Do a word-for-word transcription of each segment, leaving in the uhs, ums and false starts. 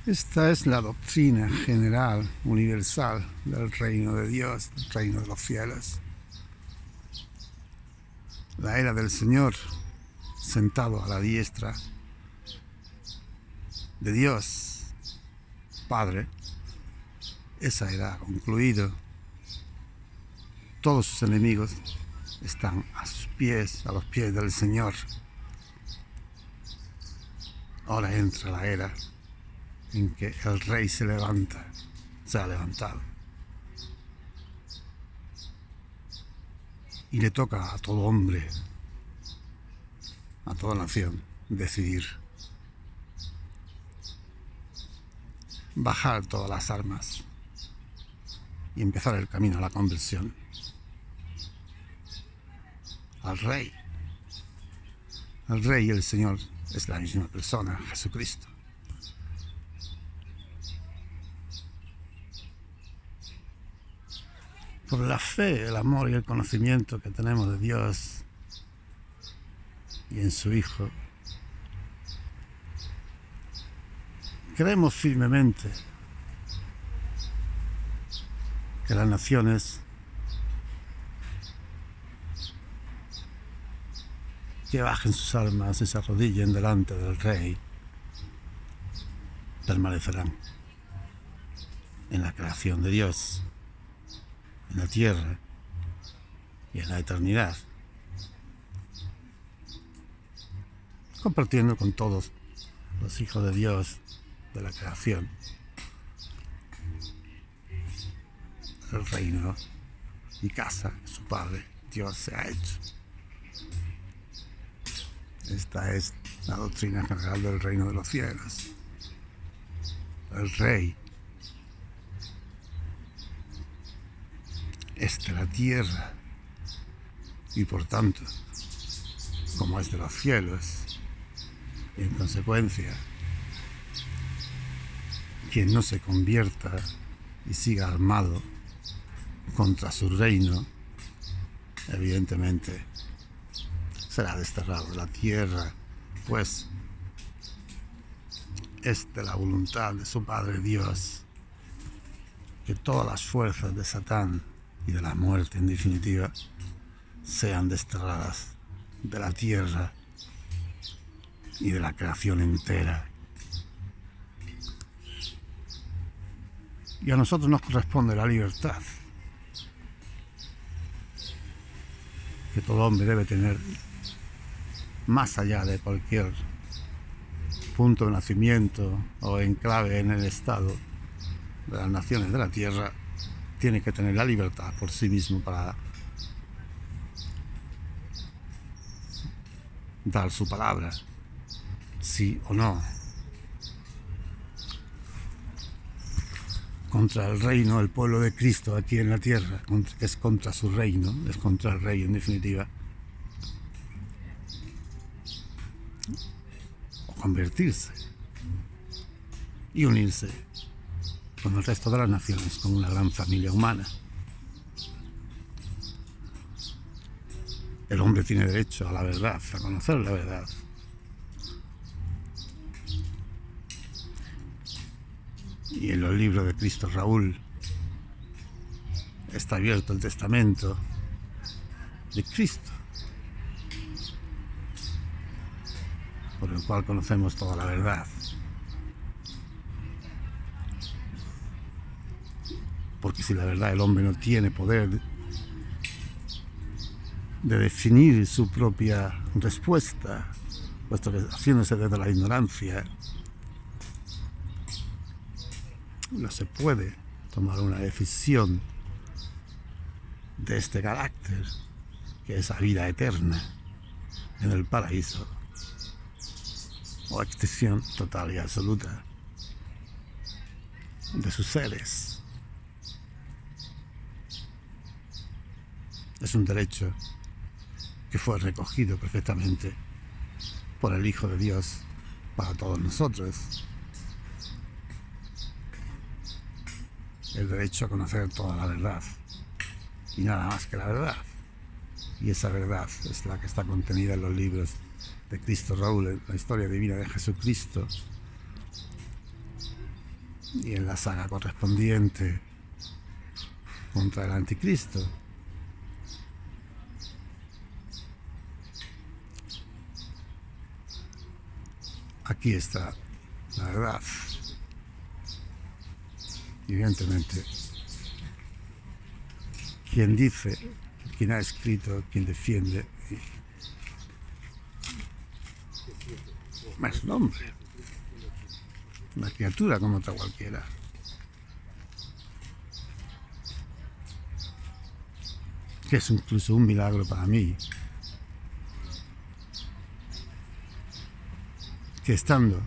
Esta es la doctrina general, universal, del reino de Dios, del reino de los fieles. La era del Señor, sentado a la diestra de Dios, Padre, esa era ha concluido. Todos sus enemigos están a sus pies, a los pies del Señor. Ahora entra la era en que el Rey se levanta, se ha levantado. Y le toca a todo hombre, a toda nación, decidir. Bajar todas las armas y empezar el camino a la conversión. Al Rey. El Rey y el Señor es la misma persona, Jesucristo. Por la fe, el amor y el conocimiento que tenemos de Dios y en su Hijo, creemos firmemente que las naciones que bajen sus armas y se arrodillen delante del Rey permanecerán en la creación de Dios, en la tierra y en la eternidad, compartiendo con todos los hijos de Dios de la creación el reino y casa que su Padre Dios se ha hecho. Esta es la doctrina general del reino de los cielos. El Rey es de la tierra y por tanto, como es de los cielos, y en consecuencia, quien no se convierta y siga armado contra su reino, evidentemente será desterrado de la tierra, pues es de la voluntad de su Padre Dios que todas las fuerzas de Satán y de la muerte en definitiva sean desterradas de la tierra y de la creación entera. Y a nosotros nos corresponde la libertad que todo hombre debe tener, más allá de cualquier punto de nacimiento o enclave en el estado de las naciones de la tierra. Tiene que tener la libertad por sí mismo para dar su palabra, sí o no, contra el reino, el pueblo de Cristo aquí en la tierra, que es contra su reino, es contra el Rey en definitiva, o convertirse y unirse con el resto de las naciones, como una gran familia humana. El hombre tiene derecho a la verdad, a conocer la verdad. Y en los libros de Cristo Raúl está abierto el testamento de Cristo, por el cual conocemos toda la verdad. Porque si la verdad el hombre no tiene poder de definir su propia respuesta, puesto que haciéndose desde la ignorancia, no se puede tomar una decisión de este carácter, que es la vida eterna en el paraíso, o extinción total y absoluta de sus seres. Es un derecho que fue recogido perfectamente por el Hijo de Dios para todos nosotros. El derecho a conocer toda la verdad y nada más que la verdad. Y esa verdad es la que está contenida en los libros de Cristo Raúl, en la historia divina de Jesucristo, y en la saga correspondiente contra el anticristo. Aquí está la verdad. Evidentemente, quien dice, quien ha escrito, quien defiende, es un hombre, una criatura como otra cualquiera. Que es incluso un milagro para mí, que estando,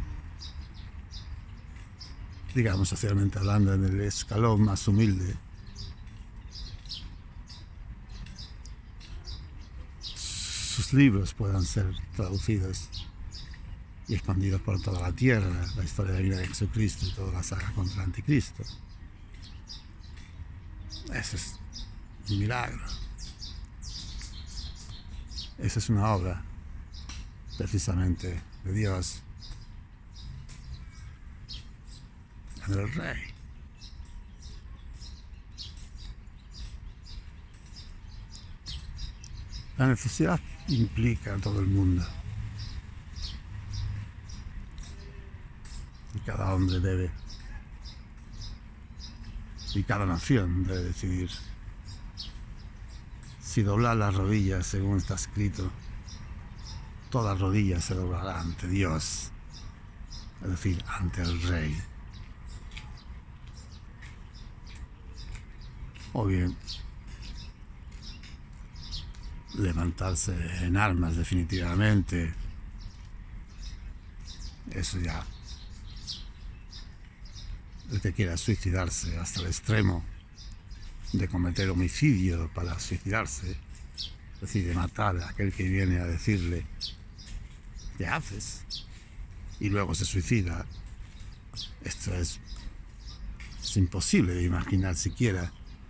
digamos socialmente hablando, en el escalón más humilde, sus libros puedan ser traducidos y expandidos por toda la tierra, la historia de la vida de Jesucristo y toda la saga contra el anticristo. Ese es un milagro. Esa es una obra precisamente de Dios en el Rey. La necesidad implica a todo el mundo. Y cada hombre debe, y cada nación debe decidir si doblar las rodillas, según está escrito. Toda rodilla se doblará ante Dios, es decir, ante el Rey. O bien levantarse en armas definitivamente. Eso ya, el que quiera suicidarse hasta el extremo de cometer homicidio para suicidarse, es decir, de matar a aquel que viene a decirle ¿qué haces? Y luego se suicida. Esto es, es imposible de imaginar siquiera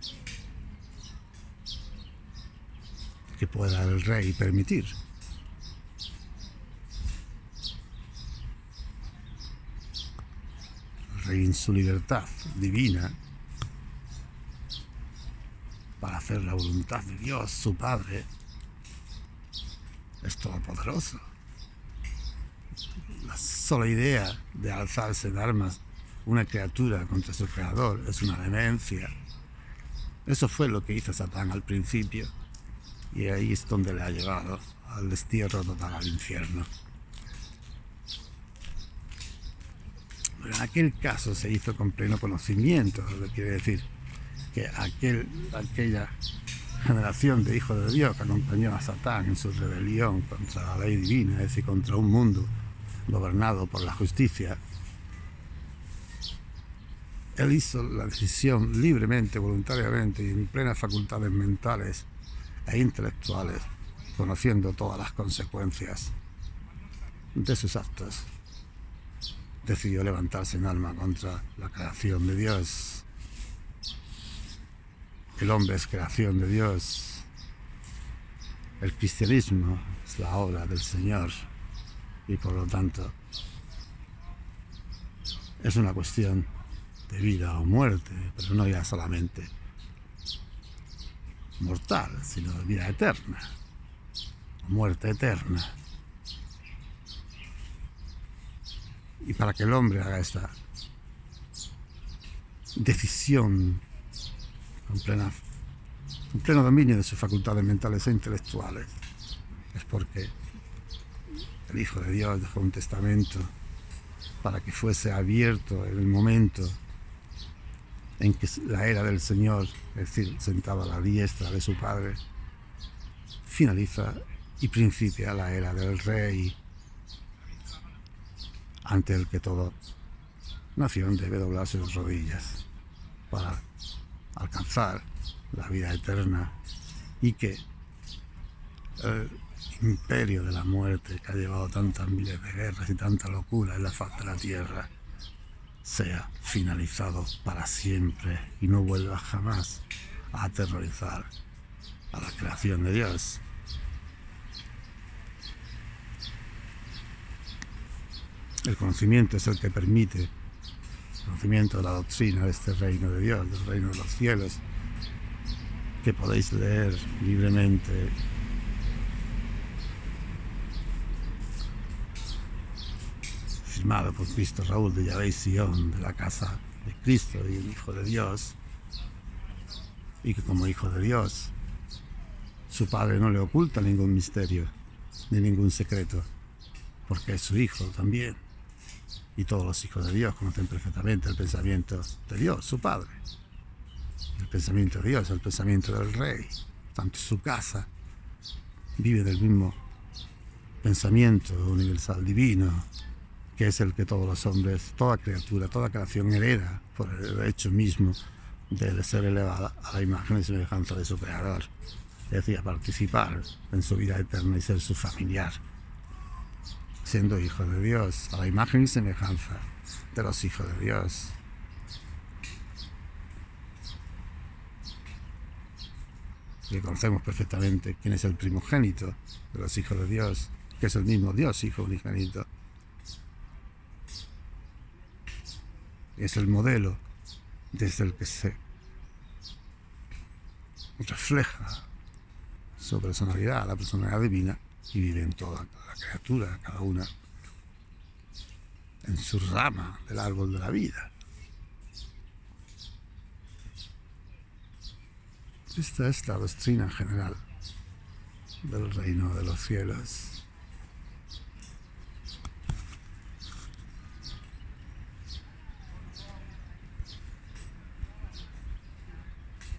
que pueda el Rey permitir. El Rey en su libertad divina para hacer la voluntad de Dios, su Padre, es todopoderoso. La sola idea de alzarse en armas una criatura contra su creador es una demencia. Eso fue lo que hizo Satán al principio, y ahí es donde le ha llevado al destierro total, al infierno. Pero en aquel caso se hizo con pleno conocimiento, lo que quiere decir que aquel, aquella generación de hijos de Dios que acompañó a Satán en su rebelión contra la ley divina, es decir, contra un mundo gobernado por la justicia, él hizo la decisión libremente, voluntariamente y en plenas facultades mentales e intelectuales, conociendo todas las consecuencias de sus actos. Decidió levantarse en arma contra la creación de Dios. El hombre es creación de Dios. El cristianismo es la obra del Señor y por lo tanto es una cuestión de vida o muerte, pero no ya solamente mortal, sino de vida eterna, muerte eterna. Y para que el hombre haga esta decisión en, plena, en pleno dominio de sus facultades mentales e intelectuales, es porque el Hijo de Dios dejó un testamento para que fuese abierto en el momento en que la era del Señor, es decir, sentado a la diestra de su Padre, finaliza y principia la era del Rey, ante el que toda nación debe doblar sus rodillas para alcanzar la vida eterna, y que el imperio de la muerte, que ha llevado tantas miles de guerras y tanta locura en la faz de la tierra, sea finalizado para siempre y no vuelva jamás a aterrorizar a la creación de Dios. El conocimiento es el que permite conocimiento de la doctrina de este reino de Dios, del reino de los cielos, que podéis leer libremente. Firmado por Cristo Raúl de Yahvé y Sion, de la casa de Cristo y el Hijo de Dios, y que como Hijo de Dios, su Padre no le oculta ningún misterio, ni ningún secreto, porque es su Hijo también. Y todos los hijos de Dios conocen perfectamente el pensamiento de Dios, su Padre. El pensamiento de Dios, el pensamiento del Rey. Tanto su casa vive del mismo pensamiento universal divino, que es el que todos los hombres, toda criatura, toda creación hereda por el hecho mismo de ser elevada a la imagen y semejanza de su Creador. Es decir, participar en su vida eterna y ser su familiar, siendo hijo de Dios, a la imagen y semejanza de los hijos de Dios. Y conocemos perfectamente quién es el primogénito de los hijos de Dios, que es el mismo Dios, Hijo unigénito. Es el modelo desde el que se refleja su personalidad, la personalidad divina, y vive en toda la criatura, cada una en su rama del árbol de la vida. Esta es la doctrina general del reino de los cielos.